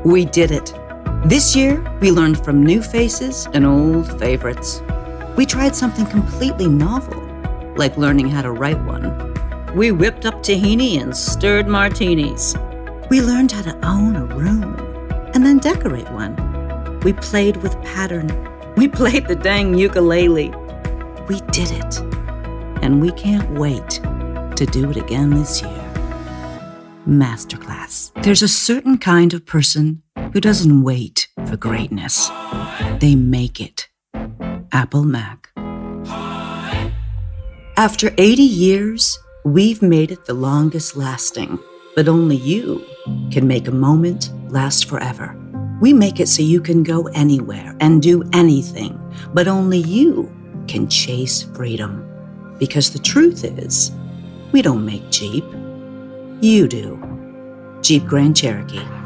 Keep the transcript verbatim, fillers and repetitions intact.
We did it. This year, we learned from new faces and old favorites. We tried something completely novel, like learning how to write one. We whipped up tahini and stirred martinis. We learned how to own a room and then decorate one. We played with pattern. We played the dang ukulele. We did it. And we can't wait to do it again this year. Masterclass. There's a certain kind of person who doesn't wait for greatness. They make it. Apple Mac. After eighty years, we've made it the longest lasting, but only you can make a moment last forever. We make it so you can go anywhere and do anything, but only you can chase freedom. Because the truth is, we don't make Jeep. You do. Jeep Grand Cherokee.